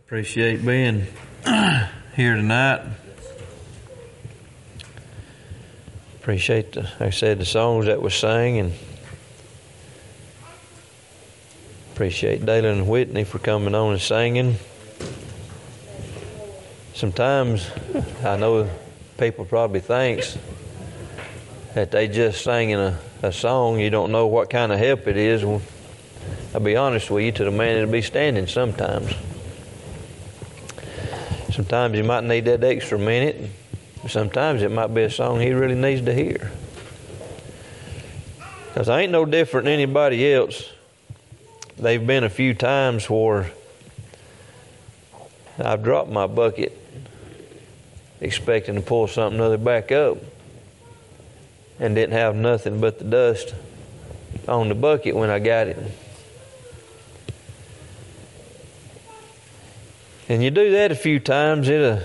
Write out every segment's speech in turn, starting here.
Appreciate being here tonight. Appreciate, like I said, the songs that was sang, and appreciate Dalen and Whitney for coming on and singing. Sometimes I know people probably thinks that they just singing a song. You don't know what kind of help it is. Well, I'll be honest with you, to the man that'll be standing sometimes. Sometimes you might need that extra minute. Sometimes it might be a song he really needs to hear. Because I ain't no different than anybody else. They've been a few times where I've dropped my bucket expecting to pull something other back up and didn't have nothing but the dust on the bucket when I got it. And you do that a few times, it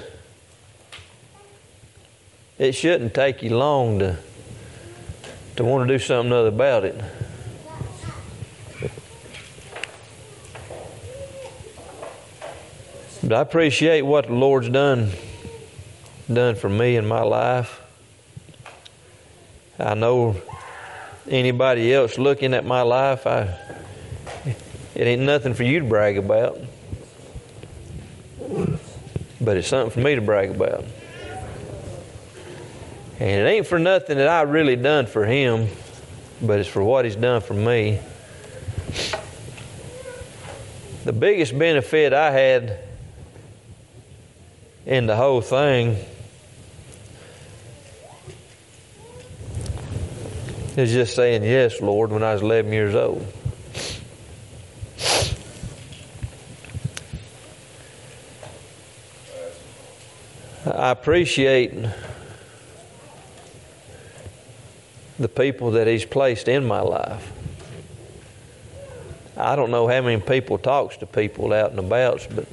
shouldn't take you long to want to do something other about it. But I appreciate what the Lord's done for me in my life. I know anybody else looking at my life, it ain't nothing for you to brag about. But it's something for me to brag about. And it ain't for nothing that I really done for him, but it's for what he's done for me. The biggest benefit I had in the whole thing is just saying yes, Lord, when I was 11 years old. I appreciate the people that he's placed in my life. I don't know how many people talks to people out and about, but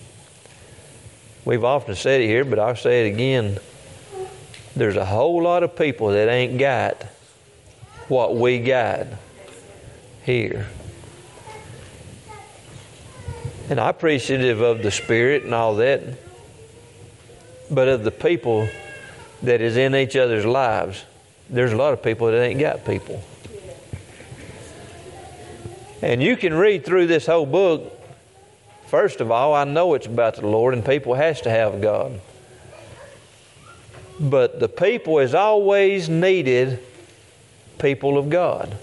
we've often said it here, but I'll say it again. There's a whole lot of people that ain't got what we got here. And I'm appreciative of the Spirit and all that, but of the people that is in each other's lives. There's a lot of people that ain't got people. And you can read through this whole book. First of all, I know it's about the Lord, and people has to have God. But the people has always needed people of God.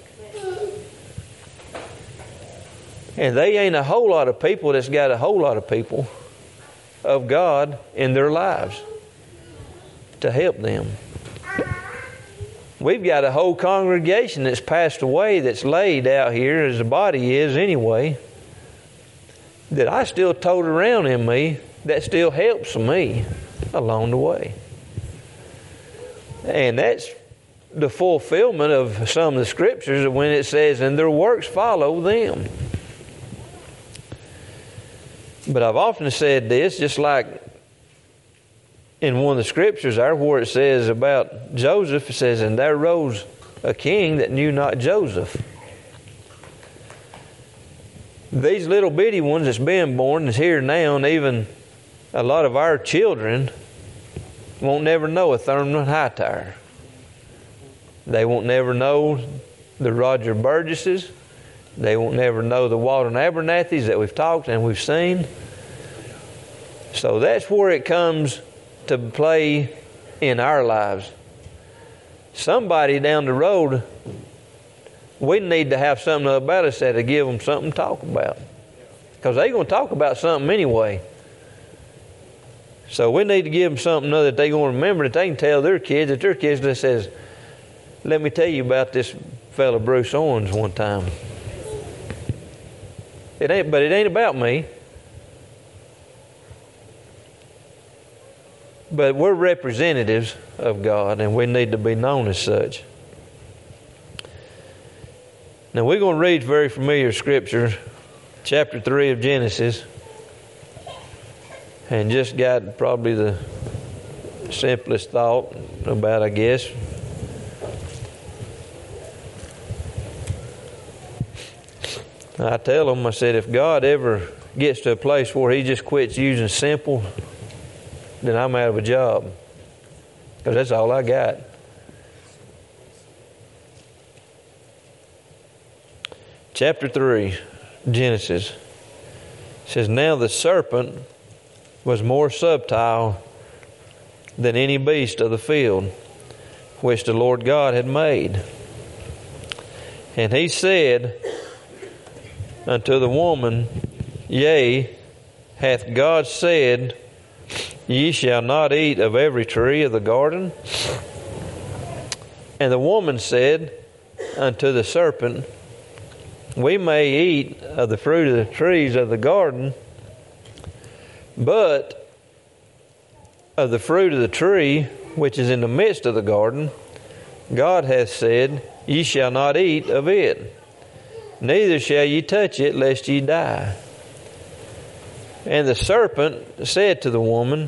And they ain't a whole lot of people that's got a whole lot of people of God in their lives to help them. We've got a whole congregation that's passed away, that's laid out here as the body is anyway, that I still tote around in me, that still helps me along the way. And that's the fulfillment of some of the scriptures when it says, and their works follow them. But I've often said this, just like in one of the scriptures there where it says about Joseph, it says, and there rose a king that knew not Joseph. These little bitty ones that's been born is here now, and even a lot of our children won't never know a Thurman Hightower. They won't never know the Roger Burgesses. They won't never know the Walton Abernathy's that we've talked and we've seen. So that's where it comes to play in our lives. Somebody down the road, we need to have something about us that'll give them something to talk about. Because they're going to talk about something anyway. So we need to give them something that they're going to remember, that they can tell their kids, that their kids that says, let me tell you about this fella Bruce Owens one time. But it ain't about me. But we're representatives of God, and we need to be known as such. Now we're going to read very familiar scripture, chapter 3 of Genesis, and just got probably the simplest thought about, I guess. I tell them, I said, if God ever gets to a place where he just quits using simple, then I'm out of a job. Because that's all I got. Chapter 3, Genesis, says, Now the serpent was more subtle than any beast of the field, which the Lord God had made. And he said unto the woman, Yea, hath God said, Ye shall not eat of every tree of the garden? And the woman said unto the serpent, We may eat of the fruit of the trees of the garden, but of the fruit of the tree which is in the midst of the garden, God hath said, Ye shall not eat of it, neither shall ye touch it, lest ye die. And the serpent said to the woman,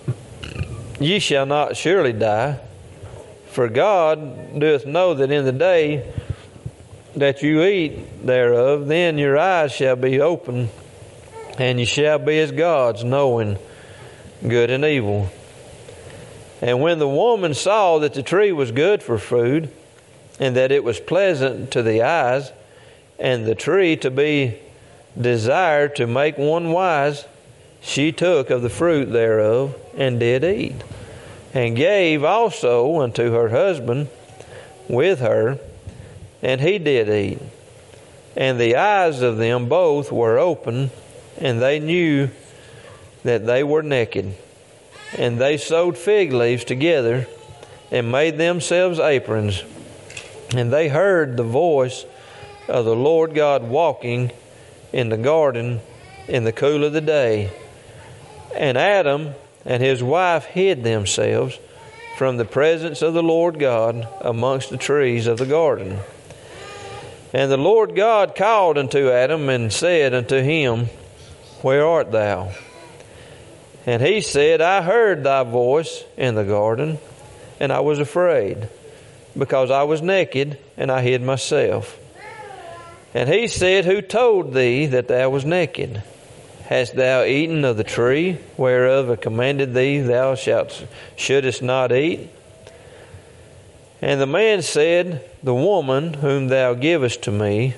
Ye shall not surely die, for God doth know that in the day that you eat thereof, then your eyes shall be opened, and ye shall be as gods, knowing good and evil. And when the woman saw that the tree was good for food, and that it was pleasant to the eyes, and the tree to be desired to make one wise, she took of the fruit thereof, and did eat, and gave also unto her husband with her, and he did eat. And the eyes of them both were open, and they knew that they were naked. And they sewed fig leaves together, and made themselves aprons. And they heard the voice of the Lord God walking in the garden in the cool of the day. And Adam and his wife hid themselves from the presence of the Lord God amongst the trees of the garden. And the Lord God called unto Adam and said unto him, Where art thou? And he said, I heard thy voice in the garden, and I was afraid, because I was naked, and I hid myself. And he said, Who told thee that thou was naked? Hast thou eaten of the tree whereof I commanded thee thou shouldest not eat? And the man said, The woman whom thou givest to me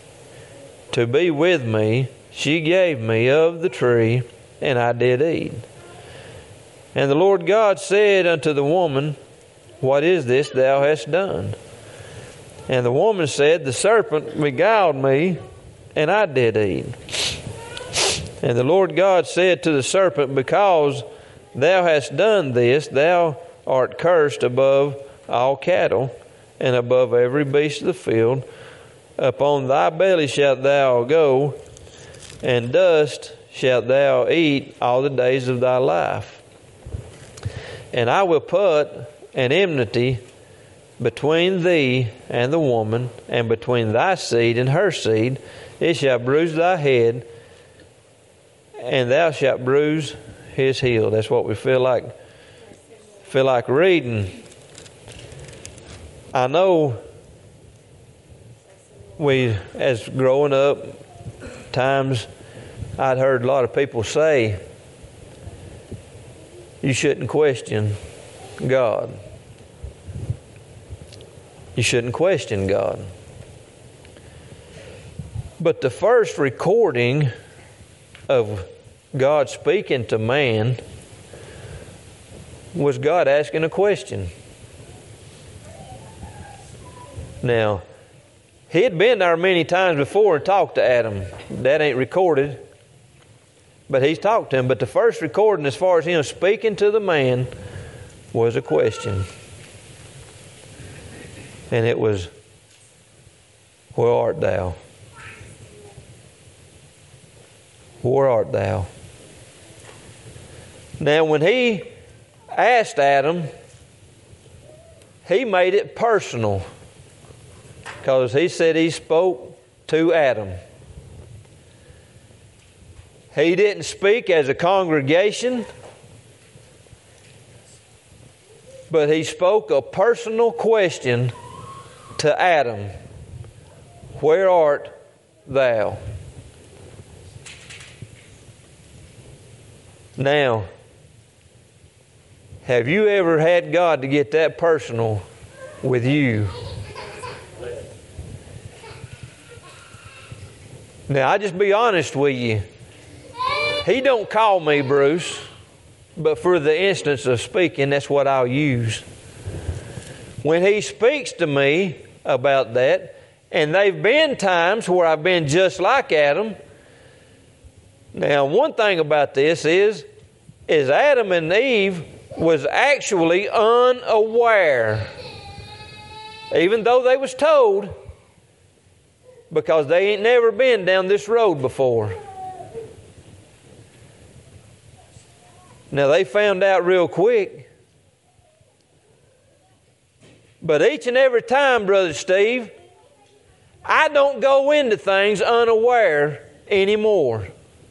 to be with me, she gave me of the tree, and I did eat. And the Lord God said unto the woman, What is this thou hast done? And the woman said, The serpent beguiled me, and I did eat. And the Lord God said to the serpent, Because thou hast done this, thou art cursed above all cattle, and above every beast of the field. Upon thy belly shalt thou go, and dust shalt thou eat all the days of thy life. And I will put an enmity between thee and the woman, and between thy seed and her seed. It shall bruise thy head, and thou shalt bruise his heel. That's what we feel like reading. I know as growing up, times I'd heard a lot of people say, you shouldn't question God. You shouldn't question God. But the first recording of God speaking to man was God asking a question. Now, he had been there many times before and talked to Adam. That ain't recorded, but he's talked to him. But the first recording, as far as him speaking to the man, was a question. And it was, Where art thou? Where art thou? Now, when he asked Adam, he made it personal, because he said he spoke to Adam. He didn't speak as a congregation, but he spoke a personal question to Adam. Where art thou? Now, have you ever had God to get that personal with you? Now, I just be honest with you. He don't call me Bruce, but for the instance of speaking, that's what I'll use. When He speaks to me about that, and they've been times where I've been just like Adam. Now, one thing about this is Adam and Eve was actually unaware, even though they was told, because they ain't never been down this road before. Now, they found out real quick. But each and every time, Brother Steve, I don't go into things unaware anymore.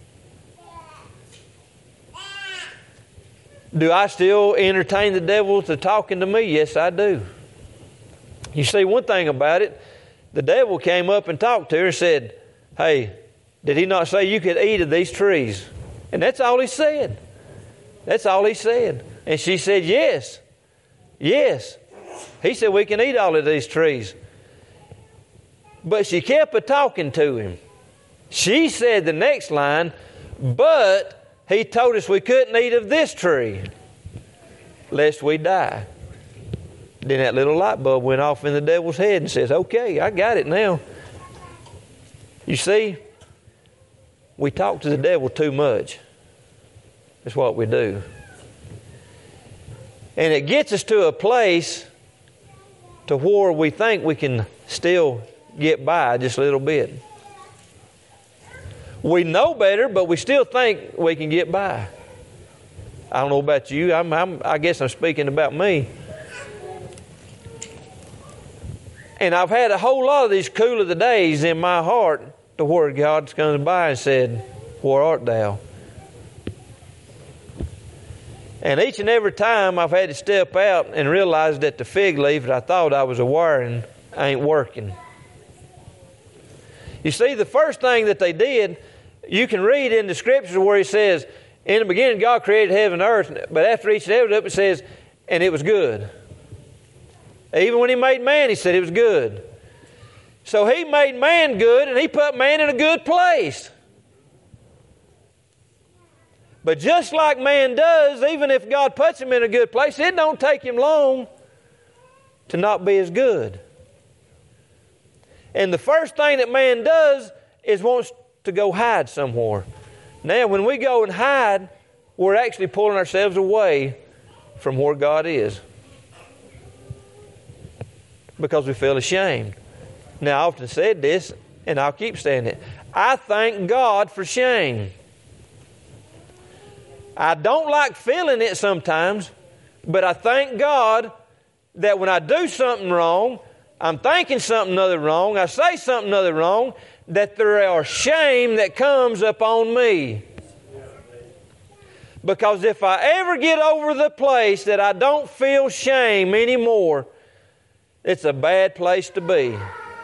Do I still entertain the devil to talking to me? Yes, I do. You see, one thing about it, the devil came up and talked to her and said, hey, did he not say you could eat of these trees? And that's all he said. That's all he said. And she said, yes. Yes. He said, we can eat all of these trees. But she kept a-talking to him. She said the next line, but he told us we couldn't eat of this tree, lest we die. Then that little light bulb went off in the devil's head and says, okay, I got it now. You see, we talk to the devil too much. That's what we do. And it gets us to a place to where we think we can still get by just a little bit. We know better, but we still think we can get by. I don't know about you. I guess I'm speaking about me. And I've had a whole lot of these cool of the days in my heart to where God's come by and said, where art thou? And each and every time I've had to step out and realize that the fig leaf that I thought I was wearing ain't working. You see, the first thing that they did, you can read in the Scriptures where He says, in the beginning God created heaven and earth, but after each and every up it says, and it was good. Even when He made man, He said it was good. So He made man good, and He put man in a good place. But just like man does, even if God puts him in a good place, it don't take him long to not be as good. And the first thing that man does is wants to go hide somewhere. Now, when we go and hide, we're actually pulling ourselves away from where God is, because we feel ashamed. Now, I often said this, and I'll keep saying it. I thank God for shame. I don't like feeling it sometimes, but I thank God that when I do something wrong, I'm thinking something other wrong, I say something other wrong, that there are shame that comes upon me. Because if I ever get over the place that I don't feel shame anymore, it's a bad place to be.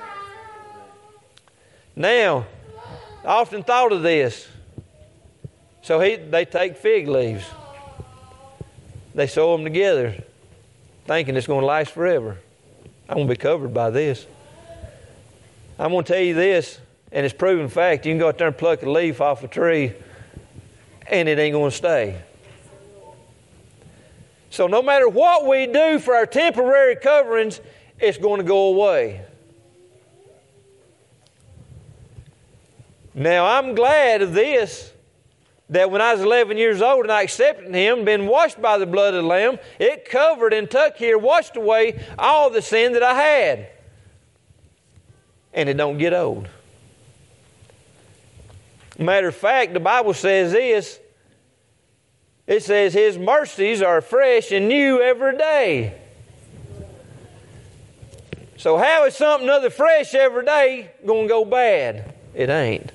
Now, I often thought of this. So they take fig leaves. They sew them together, thinking it's going to last forever. I'm going to be covered by this. I'm going to tell you this, and it's proven fact. You can go out there and pluck a leaf off a tree, and it ain't going to stay. So no matter what we do for our temporary coverings, it's going to go away. Now, I'm glad of this, that when I was 11 years old and I accepted Him, been washed by the blood of the Lamb, it covered and took here, washed away all the sin that I had. And it don't get old. Matter of fact, the Bible says this. It says His mercies are fresh and new every day. So how is something other fresh every day going to go bad? It ain't.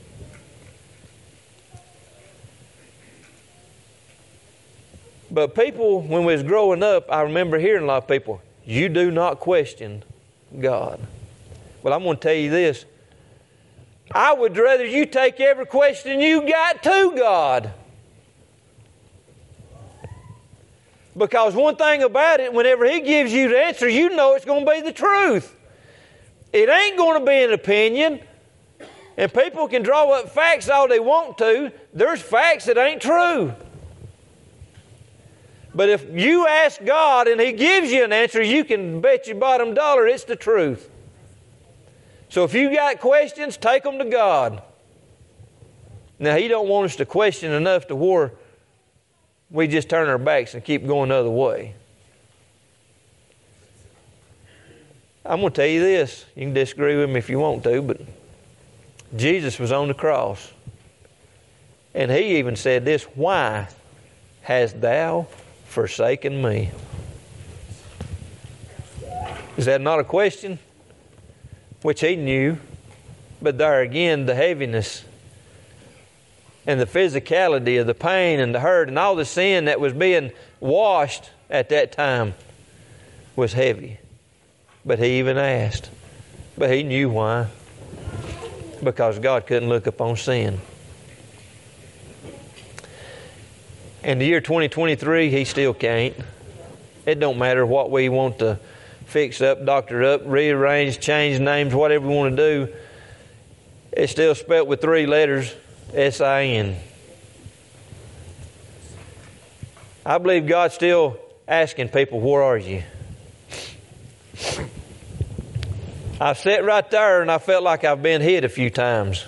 But people, when we was growing up, I remember hearing a lot of people, you do not question God. Well, I'm going to tell you this. I would rather you take every question you got to God. Because one thing about it, whenever He gives you the answer, you know it's going to be the truth. It ain't going to be an opinion. And people can draw up facts all they want to. There's facts that ain't true. But if you ask God and He gives you an answer, you can bet your bottom dollar it's the truth. So if you got questions, take them to God. Now, He don't want us to question enough to where we just turn our backs and keep going the other way. I'm going to tell you this. You can disagree with me if you want to, but Jesus was on the cross. And He even said this, "Why hast thou forsaken me?" Is that not a question? Which He knew. But there again, the heaviness and the physicality of the pain and the hurt and all the sin that was being washed at that time was heavy. But He even asked. But He knew why. Because God couldn't look upon sin. In the year 2023, He still can't. It don't matter what we want to fix up, doctor up, rearrange, change names, whatever we want to do. It's still spelt with 3 letters, S-I-N. I believe God's still asking people, where are you? I've sat right there and I felt like I've been hit a few times.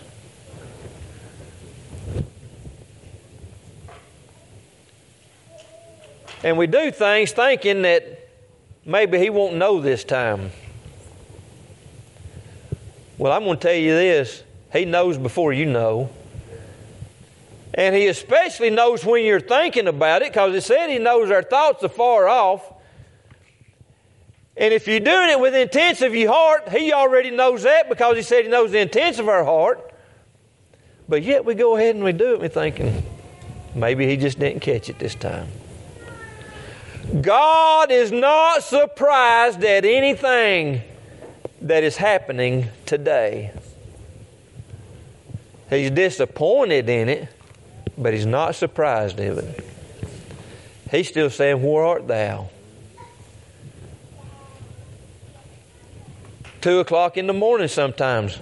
And we do things thinking that maybe He won't know this time. Well, I'm going to tell you this. He knows before you know. And He especially knows when you're thinking about it, because it said He knows our thoughts are far off. And if you're doing it with the intents of your heart, He already knows that, because He said He knows the intents of our heart. But yet we go ahead and we do it and we're thinking, maybe He just didn't catch it this time. God is not surprised at anything that is happening today. He's disappointed in it, but He's not surprised of it. He's still saying, where art thou? 2 o'clock in the morning sometimes.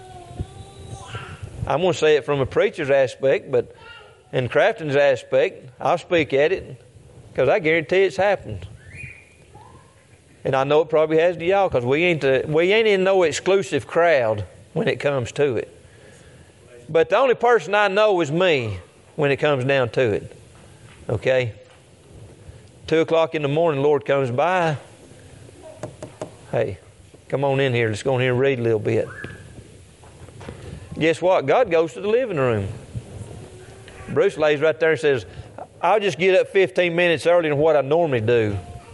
I'm going to say it from a preacher's aspect, but in Crafton's aspect, I'll speak at it, because I guarantee it's happened. And I know it probably has to y'all, because we ain't in no exclusive crowd when it comes to it. But the only person I know is me when it comes down to it. Okay? 2 o'clock in the morning, the Lord comes by. Hey, come on in here. Let's go in here and read a little bit. Guess what? God goes to the living room. Bruce lays right there and says, I'll just get up 15 minutes earlier than what I normally do.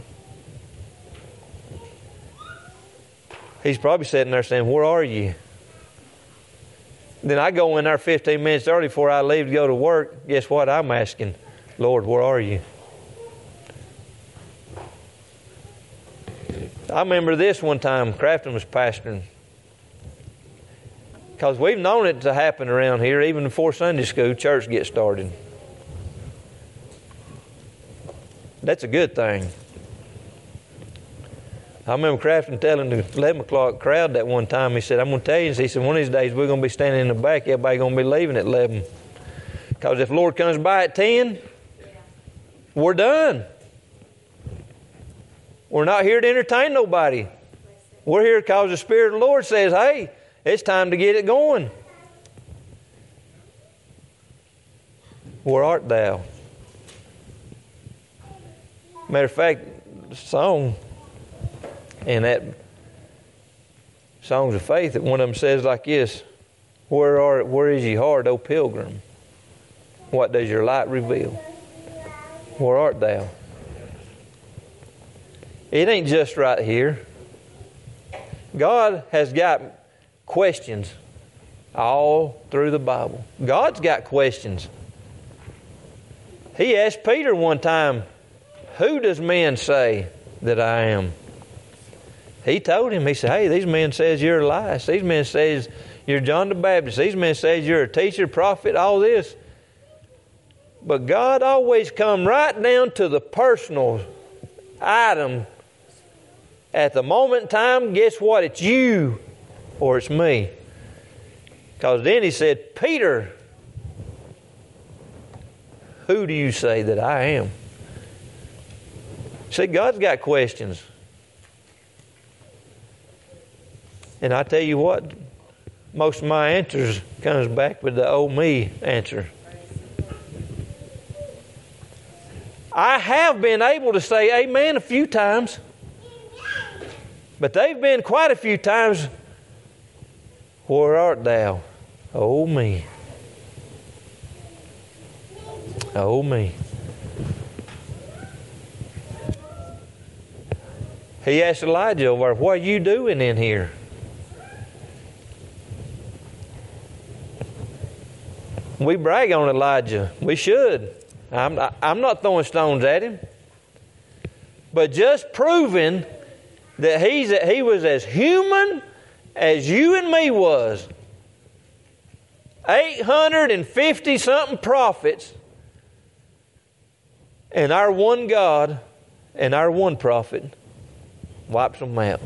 He's probably sitting there saying, where are you? Then I go in there 15 minutes early before I leave to go to work. Guess what? I'm asking, Lord, where are you? I remember this one time, Crafton was pastoring. Because we've known it to happen around here, even before Sunday school, church gets started. That's a good thing. I remember Crafton telling the 11 o'clock crowd that one time, he said, I'm going to tell you, he said, one of these days we're going to be standing in the back, everybody's going to be leaving at 11. Because if the Lord comes by at 10, we're done. We're not here to entertain nobody. We're here because the Spirit of the Lord says, hey, it's time to get it going. Where art thou? Matter of fact, the song, and that Songs of Faith, that one of them says like this, where is your heart, O pilgrim? What does your light reveal? Where art thou? It ain't just right here. God has got questions all through the Bible. God's got questions. He asked Peter one time, who does men say that I am? He told him, he said, hey, these men says you're Elias. These men says you're John the Baptist. These men says you're a teacher, prophet, all this. But God always come right down to the personal item. At the moment in time, guess what? It's you or it's me. Because then he said, Peter, who do you say that I am? See, God's got questions. And I tell you what, most of my answers comes back with the oh me answer. I have been able to say amen a few times. But they've been quite a few times, where art thou? Oh me. Oh me. He asked Elijah over there, what are you doing in here? We brag on Elijah. We should. I'm not throwing stones at him. But just proving that he was as human as you and me was. 850-something prophets, and our one God and our one prophet wipes them out.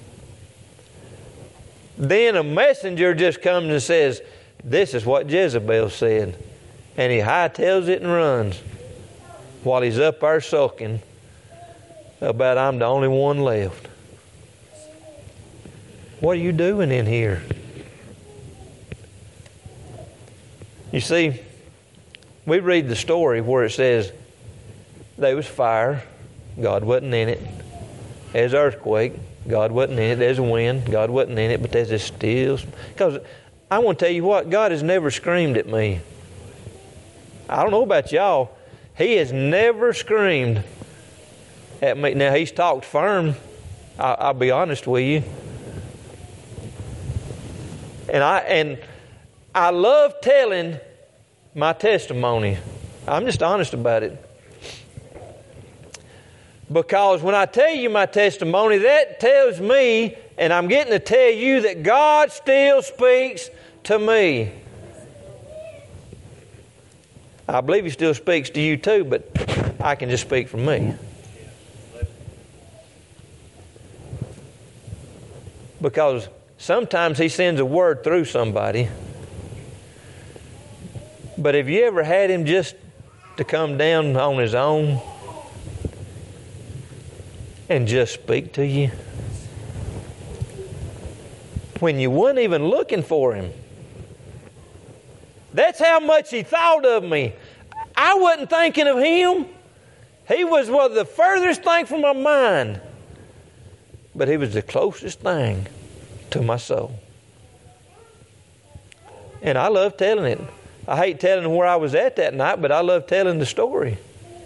Then a messenger just comes and says, this is what Jezebel said. And he hightails it and runs while he's up there sulking about I'm the only one left. What are you doing in here? You see, we read the story where it says there was fire, God wasn't in it. There's earthquake, God wasn't in it. There's a wind, God wasn't in it, but there's this still. Because I want to tell you what, God has never screamed at me. I don't know about y'all. He has never screamed at me. Now, He's talked firm. I'll be honest with you. And I love telling my testimony. I'm just honest about it. Because when I tell you my testimony, that tells me, and I'm getting to tell you, that God still speaks to me. I believe He still speaks to you too, but I can just speak for me. Because sometimes He sends a word through somebody. But have you ever had Him just to come down on His own and just speak to you? When you weren't even looking for Him. That's how much He thought of me. I wasn't thinking of Him. He was the furthest thing from my mind. But He was the closest thing to my soul. And I love telling it. I hate telling where I was at that night, but I love telling the story.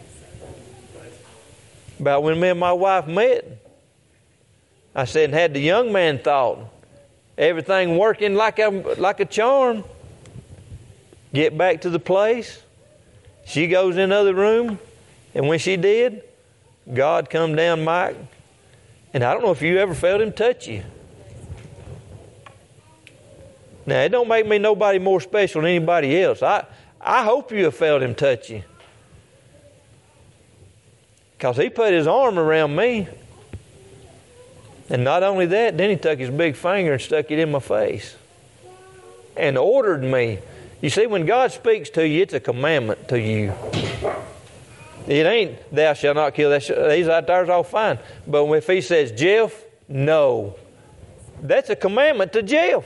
About when me and my wife met. I said, and had the young man thought, everything working like a charm. Get back to the place. She goes in the other room. And when she did, God come down, Mike. And I don't know if you ever felt Him touch you. Now, it don't make me nobody more special than anybody else. I hope you have felt Him touch you. Because He put His arm around me. And not only that, then He took His big finger and stuck it in my face. And ordered me. You see, when God speaks to you, it's a commandment to you. It ain't, thou shalt not kill. These out there's all fine. But if He says, Jeff, no. That's a commandment to Jeff.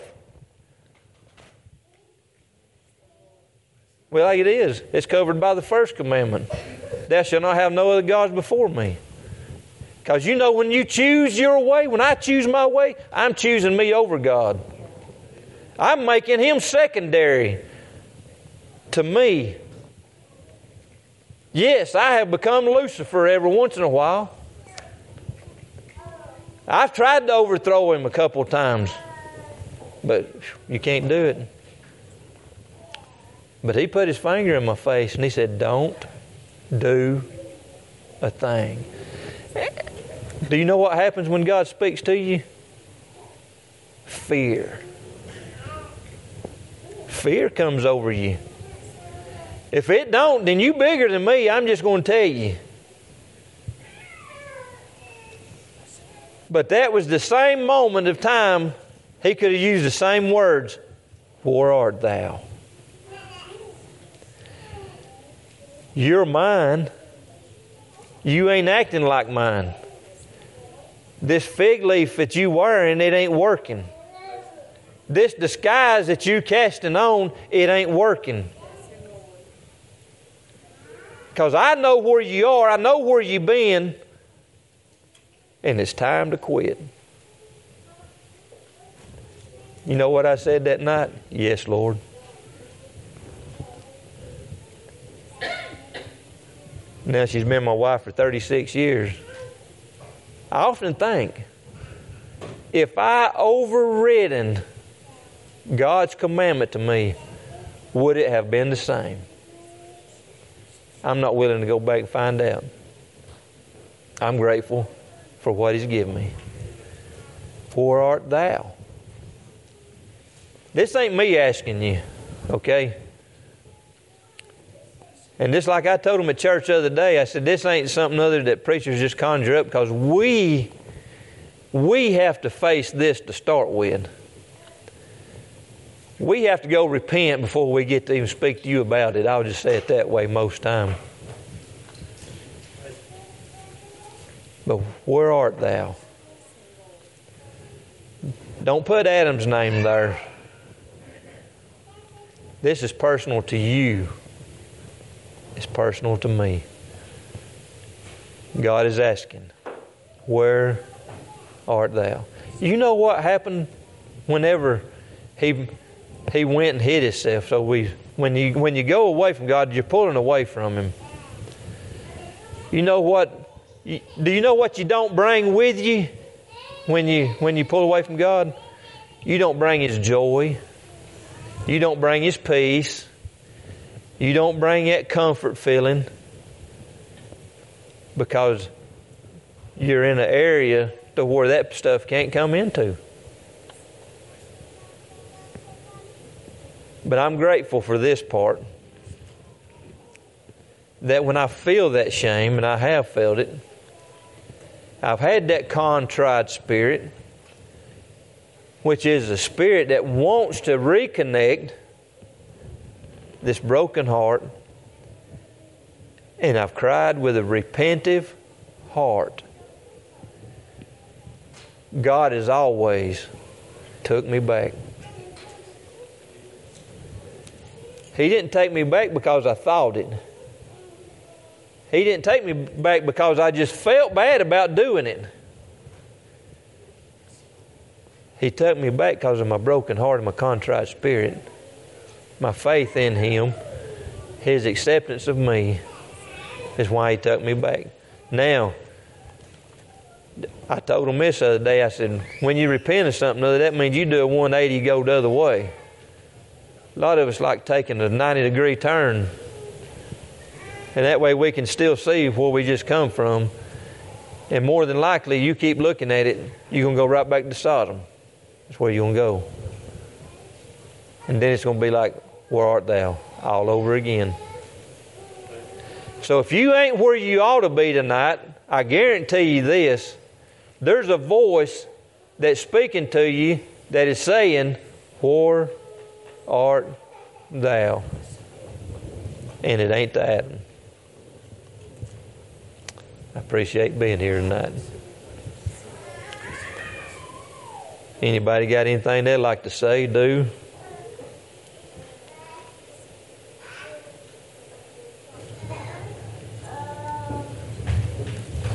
Well, it is. It's covered by the first commandment. Thou shalt not have no other gods before me. Because you know when you choose your way, when I choose my way, I'm choosing me over God. I'm making Him secondary to me. Yes, I have become Lucifer every once in a while. I've tried to overthrow Him a couple of times, but you can't do it. But He put His finger in my face and He said, don't do a thing. Do you know what happens when God speaks to you? Fear. Fear comes over you. If it don't, then you bigger than me. I'm just going to tell you. But that was the same moment of time he could have used the same words. Where art thou? You're mine. You ain't acting like mine. This fig leaf that you wearing, it ain't working. This disguise that you casting on, it ain't working. Because I know where you are. I know where you've been. And it's time to quit. You know what I said that night? Yes, Lord. Now she's been my wife for 36 years. I often think, if I overridden God's commandment to me, would it have been the same? I'm not willing to go back and find out. I'm grateful for what He's given me. Where art thou? This ain't me asking you, okay? And just like I told them at church the other day, I said, this ain't something other that preachers just conjure up, because we have to face this to start with. We have to go repent before we get to even speak to you about it. I'll just say it that way most time. But where art thou? Don't put Adam's name there. This is personal to you. It's personal to me. God is asking, where art thou? You know what happened whenever he went and hid himself? So when you go away from God, you're pulling away from Him. You know what? Do you know what you don't bring with you when you pull away from God? You don't bring His joy. You don't bring His peace. You don't bring that comfort feeling, because you're in an area to where that stuff can't come into. But I'm grateful for this part, that when I feel that shame, and I have felt it, I've had that contrite spirit, which is a spirit that wants to reconnect this broken heart, and I've cried with a repentive heart. God has always took me back. He didn't take me back because I thought it. He didn't take me back because I just felt bad about doing it. He took me back because of my broken heart and my contrite spirit. My faith in Him, His acceptance of me, is why He took me back. Now, I told him this the other day. I said, when you repent of something, that means you do a 180, you go the other way. A lot of us like taking a 90-degree turn. And that way we can still see where we just come from. And more than likely, you keep looking at it, you're going to go right back to Sodom. That's where you're going to go. And then it's going to be like, where art thou? All over again. So if you ain't where you ought to be tonight, I guarantee you this, there's a voice that's speaking to you that is saying, where art thou? And it ain't that. I appreciate being here tonight. Anybody got anything they'd like to say, do?